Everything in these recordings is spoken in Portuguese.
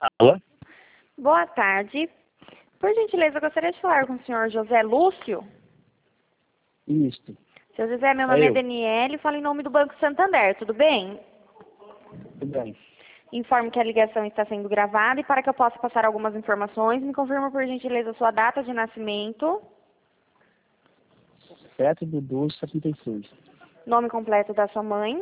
Alô? Boa tarde. Por gentileza, eu gostaria de falar com o senhor José Lúcio. Isso. Seu José, meu nome é Eu. Daniele, falo em nome do Banco Santander, tudo bem? Tudo bem. Informo que a ligação está sendo gravada e para que eu possa passar algumas informações, me confirma por gentileza sua data de nascimento, 7/12/76. nome completo da sua mãe,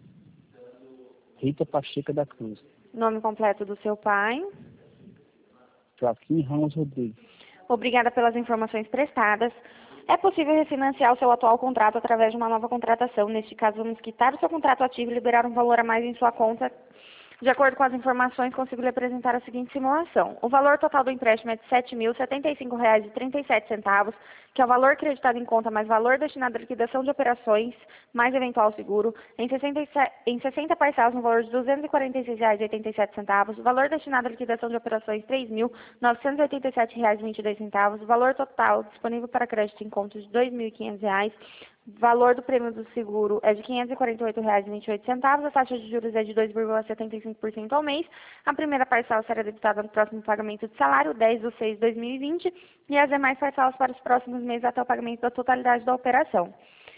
Rita Pacheco da Cruz. nome completo do seu pai. Joaquim Ramos Rodrigues. Obrigada pelas informações prestadas. É possível refinanciar o seu atual contrato através de uma nova contratação. Neste caso, vamos quitar o seu contrato ativo e liberar um valor a mais em sua conta. De acordo com as informações, consigo lhe apresentar a seguinte simulação. O valor total do empréstimo é de R$ 7.075,37, que é o valor creditado em conta mais valor destinado à liquidação de operações, mais eventual seguro, em 60 parcelas no valor de R$ 246,87, valor destinado à liquidação de operações R$ 3.987,22, valor total disponível para crédito em conta de R$ 2.500, valor do prêmio do seguro é de R$ 548,28, a taxa de juros é de 2,75% ao mês, a primeira parcela será debitada no próximo pagamento de salário, 10/6/2020, e as demais parcelas para os próximos meses até o pagamento da totalidade da operação.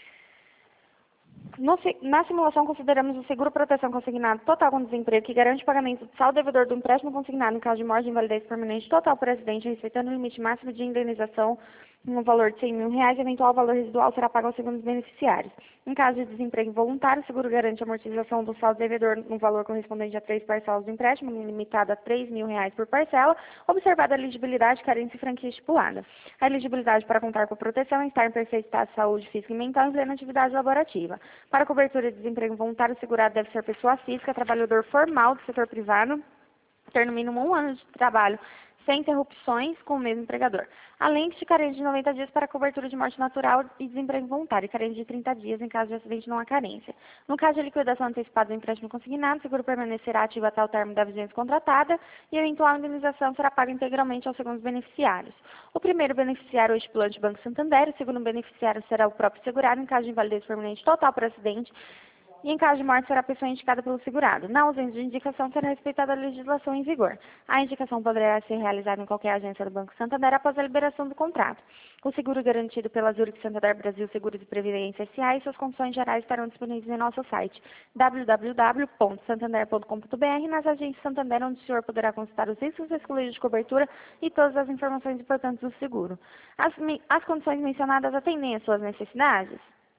Na simulação, consideramos o seguro proteção consignado total com desemprego, que garante o pagamento do saldo devedor do empréstimo consignado em caso de morte e invalidez permanente total por acidente, respeitando o limite máximo de indenização no valor de R$ 100.000, eventual valor residual será pago aos segundos beneficiários. Em caso de desemprego involuntário, o seguro garante a amortização do saldo devedor no valor correspondente a 3 parcelas do empréstimo, limitado a R$ 3.000 por parcela, observada a elegibilidade, carência e franquia estipulada. A elegibilidade para contar com a proteção é estar em perfeito estado de saúde física e mental em plena atividade laborativa. Para cobertura de desemprego involuntário, o segurado deve ser pessoa física, trabalhador formal do setor privado, ter no mínimo 1 ano de trabalho sem interrupções com o mesmo empregador. Além de carência de 90 dias para cobertura de morte natural e desemprego voluntário, e carência de 30 dias em caso de acidente não há carência. No caso de liquidação antecipada do empréstimo consignado, o seguro permanecerá ativo até o término da vigência contratada e a eventual indenização será paga integralmente aos segundos beneficiários. O primeiro beneficiário é o estipulante Banco Santander, o segundo beneficiário será o próprio segurado em caso de invalidez permanente total por acidente, e em caso de morte será a pessoa indicada pelo segurado. Na ausência de indicação, será respeitada a legislação em vigor. A indicação poderá ser realizada em qualquer agência do Banco Santander após a liberação do contrato. O seguro garantido pela Zurich Santander Brasil Seguros e Previdência S.A. e suas condições gerais estarão disponíveis em nosso site www.santander.com.br nas agências Santander, onde o senhor poderá consultar os riscos excluídos de cobertura e todas as informações importantes do seguro. As condições mencionadas atendem às suas necessidades?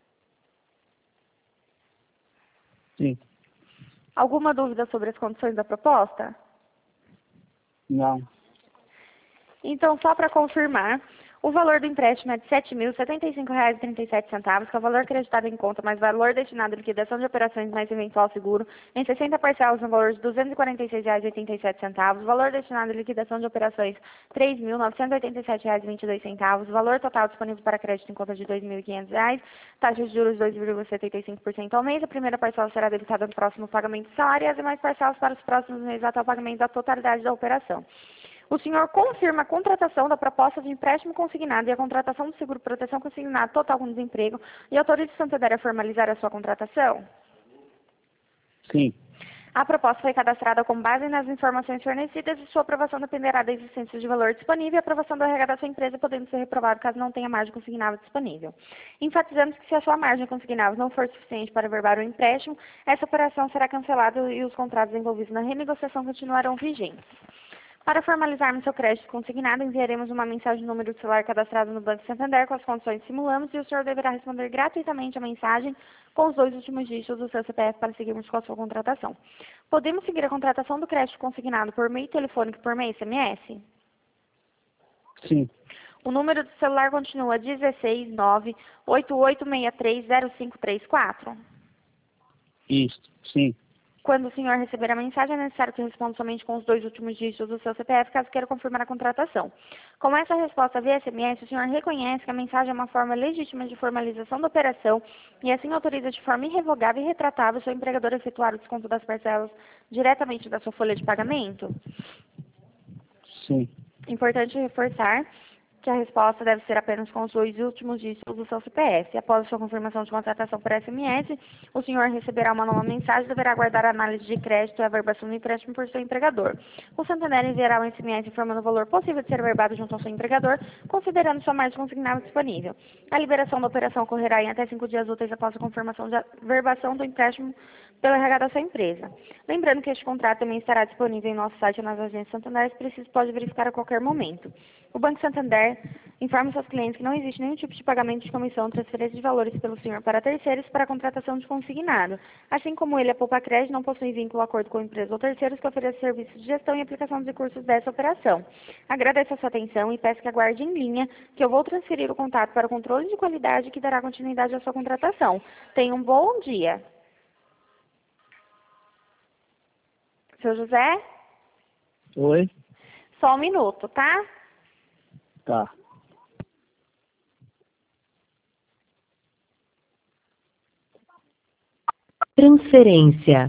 Sim. Alguma dúvida sobre as condições da proposta? Não. Então, só para confirmar, o valor do empréstimo é de R$ 7.075,37, que é o valor acreditado em conta, mais valor destinado à liquidação de operações mais eventual seguro, em 60 parcelas no valor de R$ 246,87, valor destinado à liquidação de operações R$ 3.987,22, valor total disponível para crédito em conta de R$ 2.500, taxa de juros de 2,75% ao mês, a primeira parcela será debitada no próximo pagamento de salário e as demais parcelas para os próximos meses até o pagamento da totalidade da operação. O senhor confirma a contratação da proposta de empréstimo consignado e a contratação do seguro proteção consignado total com desemprego e autoriza o Santander a formalizar a sua contratação? Sim. A proposta foi cadastrada com base nas informações fornecidas e sua aprovação dependerá da existência de valor disponível e a aprovação do RH da sua empresa, podendo ser reprovado caso não tenha margem consignável disponível. Enfatizamos que se a sua margem consignável não for suficiente para averbar o empréstimo, essa operação será cancelada e os contratos envolvidos na renegociação continuarão vigentes. Para formalizarmos seu crédito consignado, enviaremos uma mensagem no número de celular cadastrado no Banco Santander com as condições que simulamos e o senhor deverá responder gratuitamente a mensagem com os 2 últimos dígitos do seu CPF para seguirmos com a sua contratação. Podemos seguir a contratação do crédito consignado por meio telefônico e por meio SMS? Sim. O número do celular continua 16988630534. Isso. Sim. Quando o senhor receber a mensagem, é necessário que responda somente com os 2 últimos dígitos do seu CPF, caso queira confirmar a contratação. Com essa resposta via SMS, o senhor reconhece que a mensagem é uma forma legítima de formalização da operação e assim autoriza de forma irrevogável e retratável o seu empregador a efetuar o desconto das parcelas diretamente da sua folha de pagamento? Sim. Importante reforçar que a resposta deve ser apenas com os 2 últimos dígitos do seu CPF. Após a sua confirmação de contratação por SMS, o senhor receberá uma nova mensagem e deverá aguardar a análise de crédito e a verbação do empréstimo por seu empregador. O Santander enviará um SMS informando o valor possível de ser averbado junto ao seu empregador, considerando sua margem consignável disponível. A liberação da operação ocorrerá em até 5 dias úteis após a confirmação de verbação do empréstimo pelo RH da sua empresa. Lembrando que este contrato também estará disponível em nosso site ou nas agências Santander, se preciso pode verificar a qualquer momento. O Banco Santander informa seus clientes que não existe nenhum tipo de pagamento de comissão ou transferência de valores pelo senhor para terceiros para a contratação de consignado. Assim como ele, a Poupa Crédito não possui vínculo ou acordo com empresas ou terceiros que ofereçam serviços de gestão e aplicação dos recursos dessa operação. Agradeço a sua atenção e peço que aguarde em linha, que eu vou transferir o contato para o controle de qualidade que dará continuidade à sua contratação. Tenha um bom dia. Seu José? Oi? Só um minuto, tá? Tá. Transferência.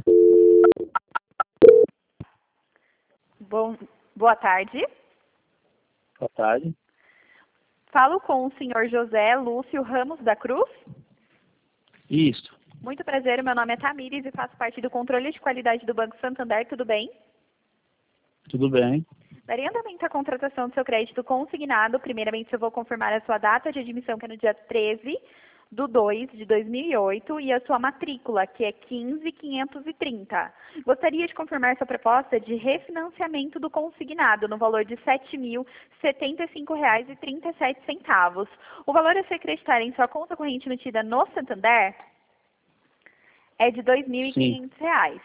Boa tarde. Boa tarde. Falo com o senhor José Lúcio Ramos da Cruz. Isso. Muito prazer, meu nome é Tamires e faço parte do controle de qualidade do Banco Santander, tudo bem? Tudo bem? Daria andamento à contratação do seu crédito consignado. Primeiramente, eu vou confirmar a sua data de admissão, que é no dia 13/2/2008, e a sua matrícula, que é 15.530. Gostaria de confirmar sua proposta de refinanciamento do consignado, no valor de R$ 7.075,37. O valor a ser acreditado em sua conta corrente emitida no Santander é de R$ 2.500.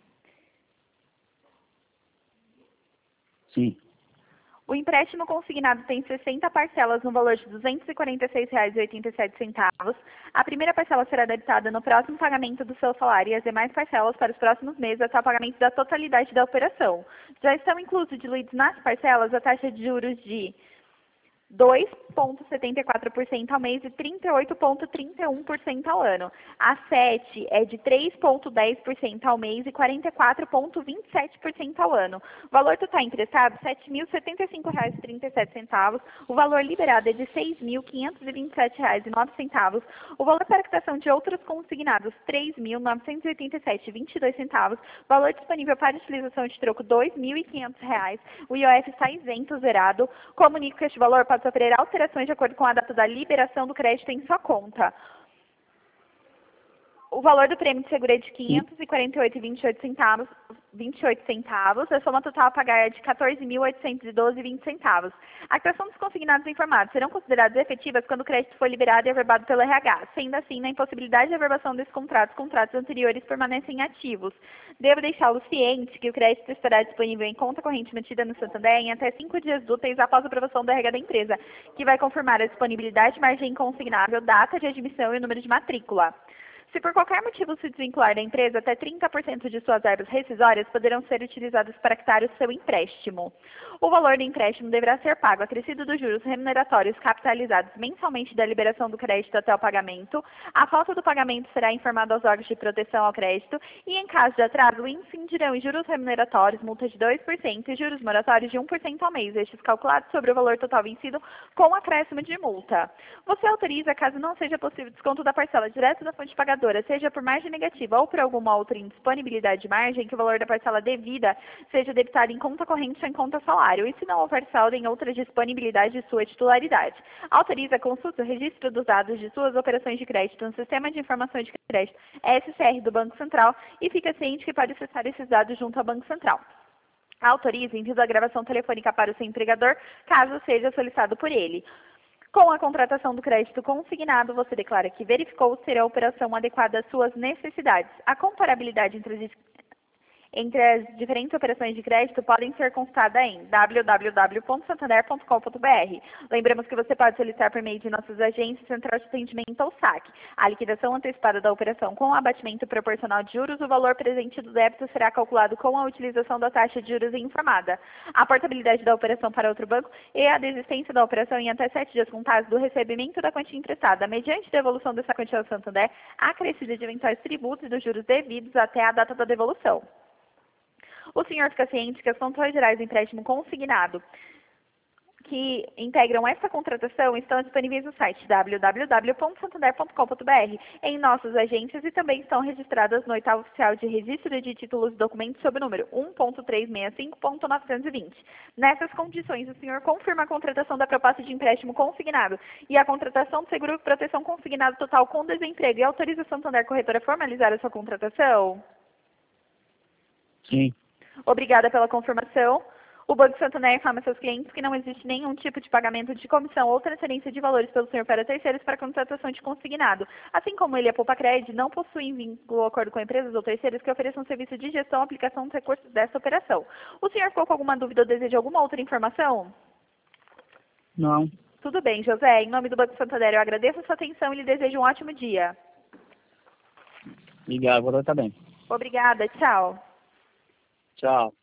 Sim. O empréstimo consignado tem 60 parcelas no valor de R$ 246,87. A primeira parcela será debitada no próximo pagamento do seu salário e as demais parcelas para os próximos meses até o pagamento da totalidade da operação. Já estão inclusos diluídos nas parcelas a taxa de juros de 2,74% ao mês e 38,31% ao ano. A 7 é de 3,10% ao mês e 44,27% ao ano. O valor total emprestado, R$ 7.075,37. O valor liberado é de R$ 6.527,09. O valor para quitação de outros consignados, R$ 3.987,22. Valor disponível para utilização de troco, R$ 2.500. O IOF está isento, zerado. Comunico que este valor pode sofrer alterações de acordo com a data da liberação do crédito em sua conta. O valor do prêmio de seguro é de R$ 548,28. A soma total a pagar é de R$ 14.812,20. A quitação dos consignados informados serão consideradas efetivas quando o crédito for liberado e averbado pelo RH. Sendo assim, na impossibilidade de averbação desses contratos, contratos anteriores permanecem ativos. Devo deixá-lo ciente que o crédito estará disponível em conta corrente mantida no Santander em até 5 dias úteis após a aprovação do RH da empresa, que vai confirmar a disponibilidade, margem consignável, data de admissão e o número de matrícula. Se por qualquer motivo se desvincular da empresa, até 30% de suas verbas rescisórias poderão ser utilizadas para quitar o seu empréstimo. O valor do empréstimo deverá ser pago acrescido dos juros remuneratórios capitalizados mensalmente da liberação do crédito até o pagamento. A falta do pagamento será informada aos órgãos de proteção ao crédito e, em caso de atraso, incidirão em juros remuneratórios, multa de 2% e juros moratórios de 1% ao mês, estes calculados sobre o valor total vencido com acréscimo de multa. Você autoriza, caso não seja possível desconto da parcela direta da fonte pagadora, seja por margem negativa ou por alguma outra indisponibilidade de margem, que o valor da parcela devida seja debitado em conta corrente ou em conta salário, e se não houver saldo em outra disponibilidade de sua titularidade. Autoriza a consulta o registro dos dados de suas operações de crédito no Sistema de Informações de Crédito, SCR, do Banco Central, e fica ciente que pode acessar esses dados junto ao Banco Central. Autoriza envio da gravação telefônica para o seu empregador, caso seja solicitado por ele. Com a contratação do crédito consignado, você declara que verificou ser a operação adequada às suas necessidades. A comparabilidade entre as diferentes operações de crédito podem ser consultada em www.santander.com.br. Lembramos que você pode solicitar por meio de nossas agências, Central de Atendimento ou SAC. A liquidação antecipada da operação com o abatimento proporcional de juros, o valor presente do débito será calculado com a utilização da taxa de juros informada. A portabilidade da operação para outro banco e a desistência da operação em até 7 dias contados do recebimento da quantia emprestada, mediante devolução dessa quantia ao Santander, acrescida de eventuais tributos e dos juros devidos até a data da devolução. O senhor fica ciente que as condições gerais do empréstimo consignado, que integram esta contratação estão disponíveis no site www.santander.com.br, em nossas agências, e também estão registradas no oitavo oficial de registro de títulos e documentos sob o número 1.365.920. Nessas condições, o senhor confirma a contratação da proposta de empréstimo consignado e a contratação do seguro de proteção consignado total com desemprego e autoriza a Santander Corretora a formalizar a sua contratação? Sim. Obrigada pela confirmação. O Banco Santander informa a seus clientes que não existe nenhum tipo de pagamento de comissão ou transferência de valores pelo senhor para terceiros para contratação de consignado. Assim como ele e a Poupa-Cred não possuem vínculo ou acordo com empresas ou terceiros que ofereçam serviço de gestão ou aplicação dos recursos dessa operação. O senhor ficou com alguma dúvida ou deseja alguma outra informação? Não. Tudo bem, José. Em nome do Banco Santander, eu agradeço a sua atenção e lhe desejo um ótimo dia. Obrigado, agora tá bem. Obrigada. Tchau. Tchau.